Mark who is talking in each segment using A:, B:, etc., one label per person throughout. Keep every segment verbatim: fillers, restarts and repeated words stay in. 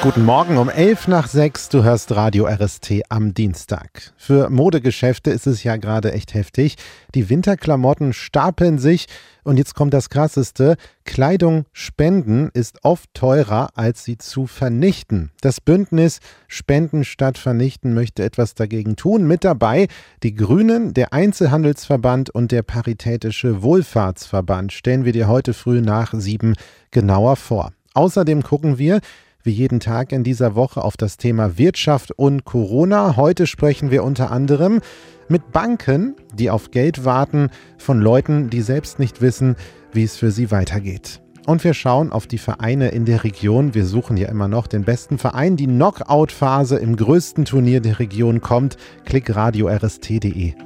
A: Guten Morgen um elf nach sechs, du hörst Radio R S T am Dienstag. Für Modegeschäfte ist es ja gerade echt heftig. Die Winterklamotten stapeln sich und jetzt kommt das Krasseste. Kleidung spenden ist oft teurer, als sie zu vernichten. Das Bündnis Spenden statt Vernichten möchte etwas dagegen tun. Mit dabei die Grünen, der Einzelhandelsverband und der Paritätische Wohlfahrtsverband. Stellen wir dir heute früh nach sieben genauer vor. Außerdem gucken wir wie jeden Tag in dieser Woche auf das Thema Wirtschaft und Corona. Heute sprechen wir unter anderem mit Banken, die auf Geld warten, von Leuten, die selbst nicht wissen, wie es für sie weitergeht. Und wir schauen auf die Vereine in der Region. Wir suchen ja immer noch den besten Verein. Die Knockout-Phase im größten Turnier der Region kommt. Klick radio r s t punkt d e.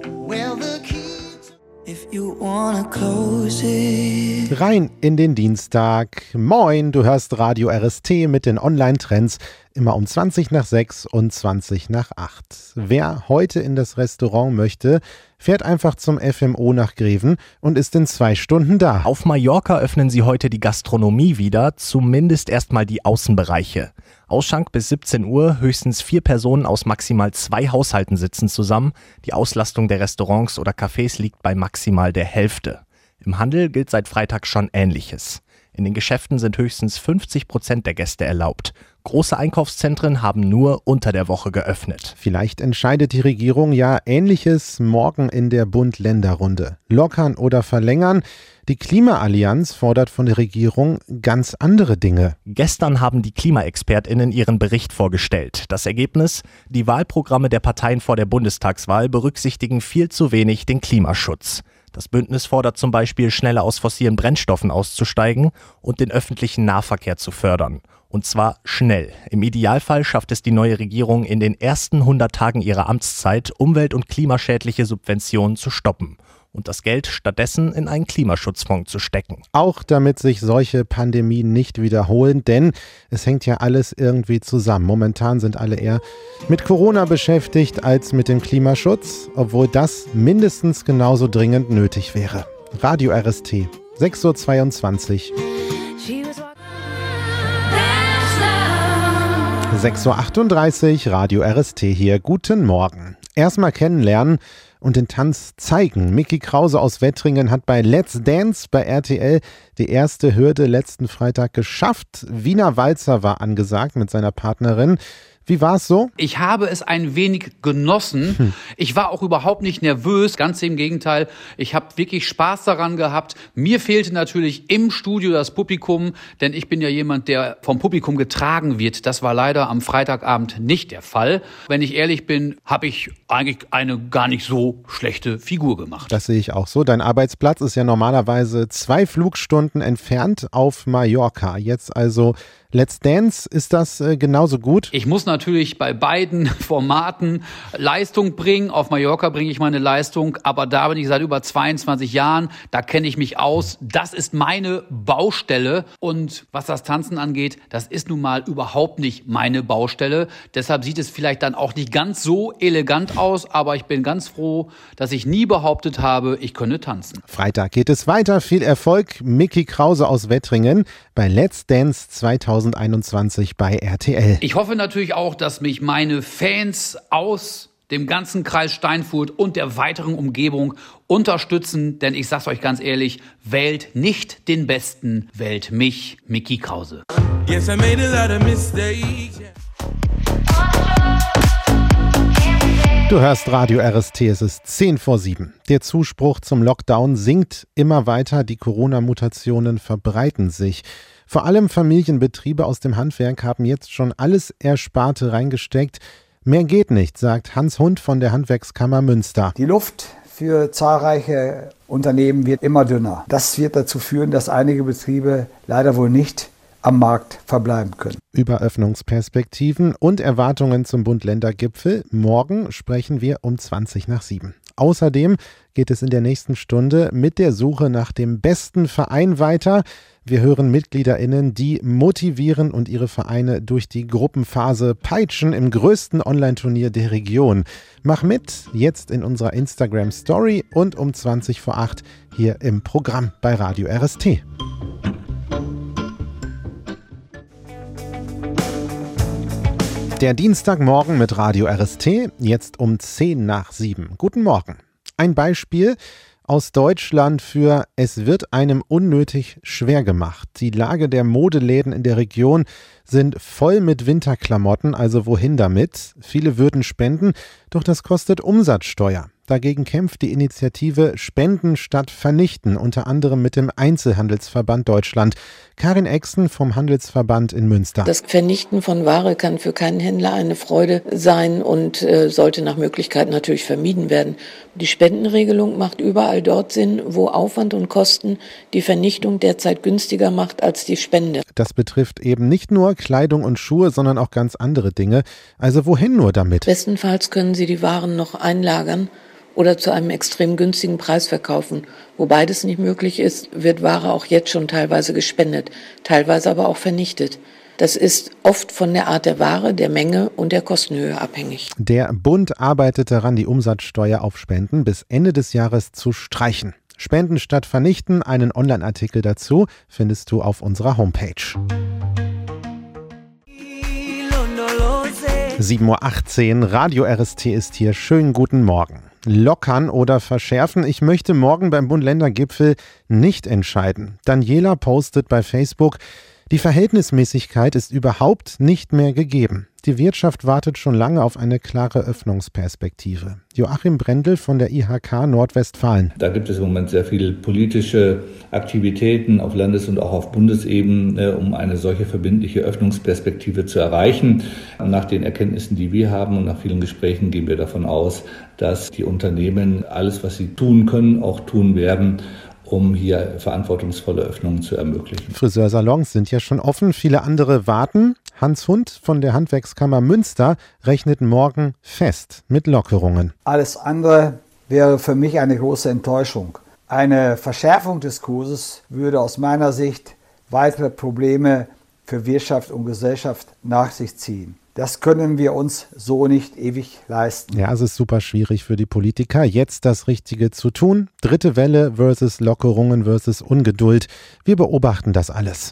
A: Rein in den Dienstag. Moin, du hörst Radio R S T mit den Online-Trends immer um zwanzig nach sechs und zwanzig nach acht. Wer heute in das Restaurant möchte, fährt einfach zum F M O nach Greven und ist in zwei Stunden da.
B: Auf Mallorca öffnen sie heute die Gastronomie wieder, zumindest erstmal die Außenbereiche. Ausschank bis siebzehn Uhr, höchstens vier Personen aus maximal zwei Haushalten sitzen zusammen. Die Auslastung der Restaurants oder Cafés liegt bei maximal der Hälfte. Im Handel gilt seit Freitag schon Ähnliches. In den Geschäften sind höchstens fünfzig Prozent der Gäste erlaubt. Große Einkaufszentren haben nur unter der Woche geöffnet.
A: Vielleicht entscheidet die Regierung ja Ähnliches morgen in der Bund-Länder-Runde. Lockern oder verlängern? Die Klimaallianz fordert von der Regierung ganz andere Dinge.
B: Gestern haben die KlimaexpertInnen ihren Bericht vorgestellt. Das Ergebnis? Die Wahlprogramme der Parteien vor der Bundestagswahl berücksichtigen viel zu wenig den Klimaschutz. Das Bündnis fordert zum Beispiel, schneller aus fossilen Brennstoffen auszusteigen und den öffentlichen Nahverkehr zu fördern. Und zwar schnell. Im Idealfall schafft es die neue Regierung in den ersten hundert Tagen ihrer Amtszeit, umwelt- und klimaschädliche Subventionen zu stoppen und das Geld stattdessen in einen Klimaschutzfonds zu stecken.
A: Auch damit sich solche Pandemien nicht wiederholen, denn es hängt ja alles irgendwie zusammen. Momentan sind alle eher mit Corona beschäftigt als mit dem Klimaschutz, obwohl das mindestens genauso dringend nötig wäre. Radio R S T, sechs Uhr zweiundzwanzig. sechs Uhr achtunddreißig, Radio R S T hier. Guten Morgen. Erstmal kennenlernen und den Tanz zeigen. Micky Krause aus Wettringen hat bei Let's Dance bei R T L die erste Hürde letzten Freitag geschafft. Wiener Walzer war angesagt mit seiner Partnerin. Wie war es so?
C: Ich habe es ein wenig genossen. Hm. Ich war auch überhaupt nicht nervös, ganz im Gegenteil. Ich habe wirklich Spaß daran gehabt. Mir fehlte natürlich im Studio das Publikum, denn ich bin ja jemand, der vom Publikum getragen wird. Das war leider am Freitagabend nicht der Fall. Wenn ich ehrlich bin, habe ich eigentlich eine gar nicht so schlechte Figur gemacht.
A: Das sehe ich auch so. Dein Arbeitsplatz ist ja normalerweise zwei Flugstunden entfernt auf Mallorca. Jetzt also Let's Dance, ist das äh, genauso gut?
C: Ich muss natürlich bei beiden Formaten Leistung bringen. Auf Mallorca bringe ich meine Leistung, aber da bin ich seit über zweiundzwanzig Jahren. Da kenne ich mich aus. Das ist meine Baustelle. Und was das Tanzen angeht, das ist nun mal überhaupt nicht meine Baustelle. Deshalb sieht es vielleicht dann auch nicht ganz so elegant aus, aber ich bin ganz froh, dass ich nie behauptet habe, ich könne tanzen.
A: Freitag geht es weiter. Viel Erfolg. Micky Krause aus Wettringen bei Let's Dance zweitausendeinundzwanzig bei R T L.
C: Ich hoffe natürlich auch, dass mich meine Fans aus dem ganzen Kreis Steinfurt und der weiteren Umgebung unterstützen, denn ich sag's euch ganz ehrlich, wählt nicht den Besten, wählt mich, Micky Krause. Yes, I made a lot of mistakes.
A: Du hörst Radio R S T, es ist zehn vor sieben. Der Zuspruch zum Lockdown sinkt immer weiter, die Corona-Mutationen verbreiten sich. Vor allem Familienbetriebe aus dem Handwerk haben jetzt schon alles Ersparte reingesteckt. Mehr geht nicht, sagt Hans Hund von der Handwerkskammer Münster.
D: Die Luft für zahlreiche Unternehmen wird immer dünner. Das wird dazu führen, dass einige Betriebe leider wohl nicht am Markt verbleiben können.
A: Über Öffnungsperspektiven und Erwartungen zum Bund-Länder-Gipfel. Morgen sprechen wir um zwanzig nach sieben. Außerdem geht es in der nächsten Stunde mit der Suche nach dem besten Verein weiter. Wir hören MitgliederInnen, die motivieren und ihre Vereine durch die Gruppenphase peitschen im größten Online-Turnier der Region. Mach mit, jetzt in unserer Instagram-Story und um zwanzig vor acht hier im Programm bei Radio R S T. Der Dienstagmorgen mit Radio R S T, jetzt um zehn nach sieben. Guten Morgen. Ein Beispiel aus Deutschland für "Es wird einem unnötig schwer gemacht". Die Lage der Modeläden in der Region sind voll mit Winterklamotten, also wohin damit? Viele würden spenden, doch das kostet Umsatzsteuer. Dagegen kämpft die Initiative Spenden statt Vernichten, unter anderem mit dem Einzelhandelsverband Deutschland. Karin Exen vom Handelsverband in Münster.
E: Das Vernichten von Ware kann für keinen Händler eine Freude sein und äh, sollte nach Möglichkeit natürlich vermieden werden. Die Spendenregelung macht überall dort Sinn, wo Aufwand und Kosten die Vernichtung derzeit günstiger macht als die Spende.
A: Das betrifft eben nicht nur Kleidung und Schuhe, sondern auch ganz andere Dinge. Also wohin nur damit?
E: Bestenfalls können Sie die Waren noch einlagern oder zu einem extrem günstigen Preis verkaufen. Wo beides nicht möglich ist, wird Ware auch jetzt schon teilweise gespendet, teilweise aber auch vernichtet. Das ist oft von der Art der Ware, der Menge und der Kostenhöhe abhängig.
A: Der Bund arbeitet daran, die Umsatzsteuer auf Spenden bis Ende des Jahres zu streichen. Spenden statt Vernichten, einen Online-Artikel dazu findest du auf unserer Homepage. sieben Uhr achtzehn, Radio R S T ist hier. Schönen guten Morgen. Lockern oder verschärfen? Ich möchte morgen beim Bund-Länder-Gipfel nicht entscheiden. Daniela postet bei Facebook: Die Verhältnismäßigkeit ist überhaupt nicht mehr gegeben. Die Wirtschaft wartet schon lange auf eine klare Öffnungsperspektive. Joachim Brendel von der I H K Nordwestfalen.
F: Da gibt es im Moment sehr viele politische Aktivitäten auf Landes- und auch auf Bundesebene, um eine solche verbindliche Öffnungsperspektive zu erreichen. Nach den Erkenntnissen, die wir haben und nach vielen Gesprächen, gehen wir davon aus, dass die Unternehmen alles, was sie tun können, auch tun werden, um hier verantwortungsvolle Öffnungen zu ermöglichen.
A: Friseursalons sind ja schon offen, viele andere warten. Hans Hund von der Handwerkskammer Münster rechnet morgen fest mit Lockerungen.
D: Alles andere wäre für mich eine große Enttäuschung. Eine Verschärfung des Kurses würde aus meiner Sicht weitere Probleme für Wirtschaft und Gesellschaft nach sich ziehen. Das können wir uns so nicht ewig leisten.
A: Ja, es ist super schwierig für die Politiker, jetzt das Richtige zu tun. Dritte Welle versus Lockerungen versus Ungeduld. Wir beobachten das alles.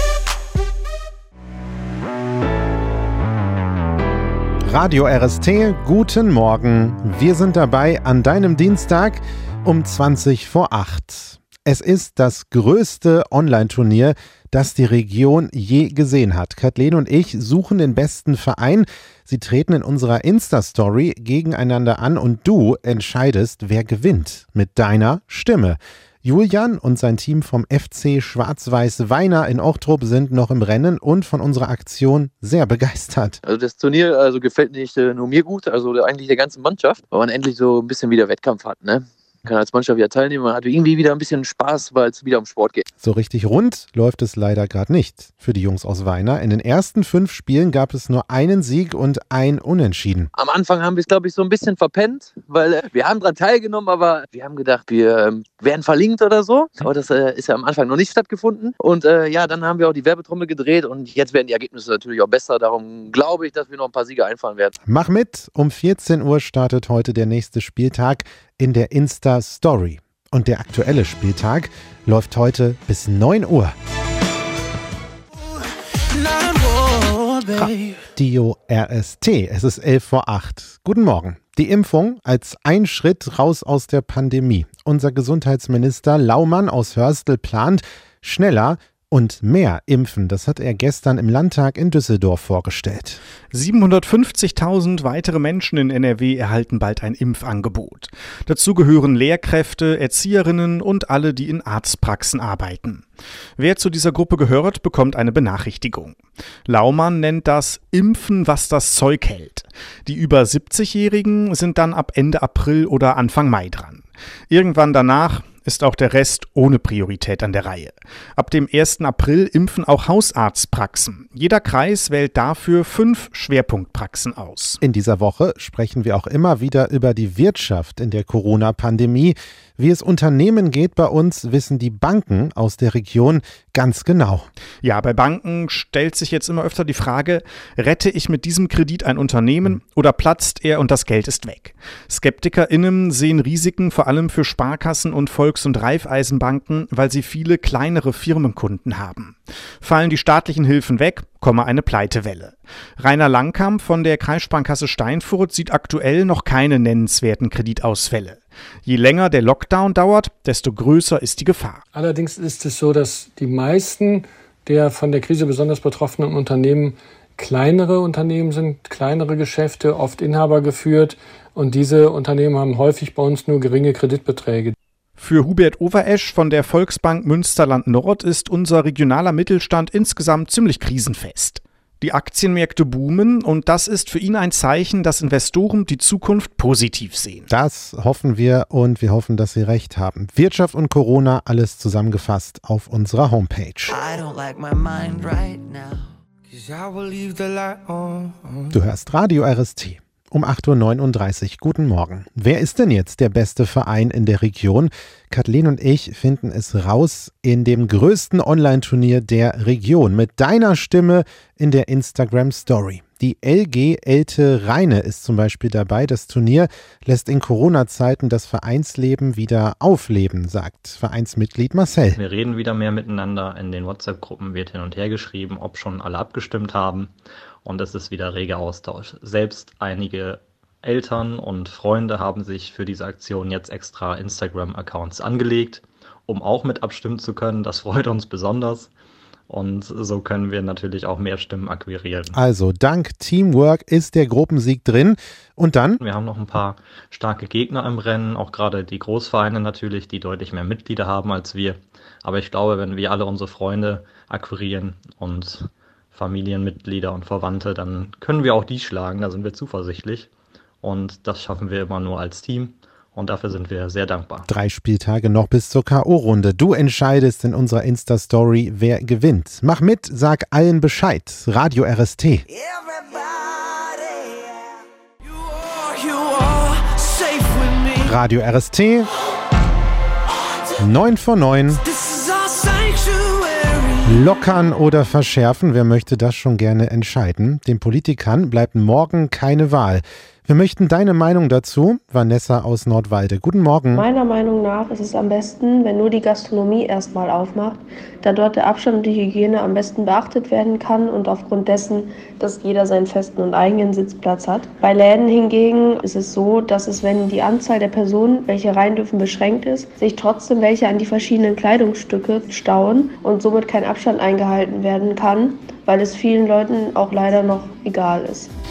A: Radio R S T, guten Morgen. Wir sind dabei an deinem Dienstag um zwanzig vor acht. Es ist das größte Online-Turnier, das die Region je gesehen hat. Kathleen und ich suchen den besten Verein. Sie treten in unserer Insta-Story gegeneinander an und du entscheidest, wer gewinnt mit deiner Stimme. Julian und sein Team vom F C Schwarz-Weiß Weiner in Ochtrup sind noch im Rennen und von unserer Aktion sehr begeistert.
G: Also das Turnier also gefällt nicht äh, nur mir gut, also eigentlich der ganzen Mannschaft, weil man endlich so ein bisschen wieder Wettkampf hat, ne? Man kann als Mannschaft wieder teilnehmen, man hat irgendwie wieder ein bisschen Spaß, weil es wieder um Sport geht.
A: So richtig rund läuft es leider gerade nicht für die Jungs aus Weiner. In den ersten fünf Spielen gab es nur einen Sieg und ein Unentschieden.
G: Am Anfang haben wir es, glaube ich, so ein bisschen verpennt, weil äh, wir haben daran teilgenommen, aber wir haben gedacht, wir äh, werden verlinkt oder so. Aber das äh, ist ja am Anfang noch nicht stattgefunden. Und äh, ja, dann haben wir auch die Werbetrommel gedreht und jetzt werden die Ergebnisse natürlich auch besser. Darum glaube ich, dass wir noch ein paar Siege einfahren werden.
A: Mach mit! Um vierzehn Uhr startet heute der nächste Spieltag in der Insta-Story. Und der aktuelle Spieltag läuft heute bis neun Uhr. Radio R S T, es ist elf vor acht. Guten Morgen. Die Impfung als ein Schritt raus aus der Pandemie. Unser Gesundheitsminister Laumann aus Hörstel plant schneller und mehr impfen. Das hat er gestern im Landtag in Düsseldorf vorgestellt.
H: siebenhundertfünfzigtausend weitere Menschen in N R W erhalten bald ein Impfangebot. Dazu gehören Lehrkräfte, Erzieherinnen und alle, die in Arztpraxen arbeiten. Wer zu dieser Gruppe gehört, bekommt eine Benachrichtigung. Laumann nennt das Impfen, was das Zeug hält. Die über siebzigjährigen sind dann ab Ende April oder Anfang Mai dran. Irgendwann danach ist auch der Rest ohne Priorität an der Reihe. Ab dem ersten April impfen auch Hausarztpraxen. Jeder Kreis wählt dafür fünf Schwerpunktpraxen aus.
A: In dieser Woche sprechen wir auch immer wieder über die Wirtschaft in der Corona-Pandemie. Wie es Unternehmen geht bei uns, wissen die Banken aus der Region ganz genau.
H: Ja, bei Banken stellt sich jetzt immer öfter die Frage, rette ich mit diesem Kredit ein Unternehmen oder platzt er und das Geld ist weg? SkeptikerInnen sehen Risiken vor allem für Sparkassen und Volks- und Raiffeisenbanken, weil sie viele kleinere Firmenkunden haben. Fallen die staatlichen Hilfen weg, komme eine Pleitewelle. Rainer Langkamp von der Kreissparkasse Steinfurt sieht aktuell noch keine nennenswerten Kreditausfälle. Je länger der Lockdown dauert, desto größer ist die Gefahr.
I: Allerdings ist es so, dass die meisten der von der Krise besonders betroffenen Unternehmen kleinere Unternehmen sind, kleinere Geschäfte, oft Inhaber geführt. Und diese Unternehmen haben häufig bei uns nur geringe Kreditbeträge.
H: Für Hubert Overesch von der Volksbank Münsterland Nord ist unser regionaler Mittelstand insgesamt ziemlich krisenfest. Die Aktienmärkte boomen und das ist für ihn ein Zeichen, dass Investoren die Zukunft positiv sehen.
A: Das hoffen wir und wir hoffen, dass Sie recht haben. Wirtschaft und Corona, alles zusammengefasst auf unserer Homepage. Du hörst Radio R S T. Um acht Uhr neununddreißig. Guten Morgen. Wer ist denn jetzt der beste Verein in der Region? Kathleen und ich finden es raus in dem größten Online-Turnier der Region mit deiner Stimme in der Instagram-Story. Die L G Elte Rheine ist zum Beispiel dabei. Das Turnier lässt in Corona-Zeiten das Vereinsleben wieder aufleben, sagt Vereinsmitglied Marcel.
J: Wir reden wieder mehr miteinander. In den WhatsApp-Gruppen wird hin und her geschrieben, ob schon alle abgestimmt haben. Und es ist wieder reger Austausch. Selbst einige Eltern und Freunde haben sich für diese Aktion jetzt extra Instagram-Accounts angelegt, um auch mit abstimmen zu können. Das freut uns besonders. Und so können wir natürlich auch mehr Stimmen akquirieren.
A: Also dank Teamwork ist der Gruppensieg drin. Und dann?
J: Wir haben noch ein paar starke Gegner im Rennen, auch gerade die Großvereine natürlich, die deutlich mehr Mitglieder haben als wir. Aber ich glaube, wenn wir alle unsere Freunde akquirieren und Familienmitglieder und Verwandte, dann können wir auch die schlagen, da sind wir zuversichtlich. Und das schaffen wir immer nur als Team. Und dafür sind wir sehr dankbar.
A: Drei Spieltage noch bis zur K O-Runde. Du entscheidest in unserer Insta-Story, wer gewinnt. Mach mit, sag allen Bescheid. Radio R S T. Radio R S T. neun vor neun. Lockern oder verschärfen, wer möchte das schon gerne entscheiden? Den Politikern bleibt morgen keine Wahl. Wir möchten deine Meinung dazu. Vanessa aus Nordwalde. Guten Morgen.
K: Meiner Meinung nach ist es am besten, wenn nur die Gastronomie erstmal aufmacht, da dort der Abstand und die Hygiene am besten beachtet werden kann und aufgrund dessen, dass jeder seinen festen und eigenen Sitzplatz hat. Bei Läden hingegen ist es so, dass es, wenn die Anzahl der Personen, welche rein dürfen, beschränkt ist, sich trotzdem welche an die verschiedenen Kleidungsstücke stauen und somit kein Abstand eingehalten werden kann, weil es vielen Leuten auch leider noch egal ist.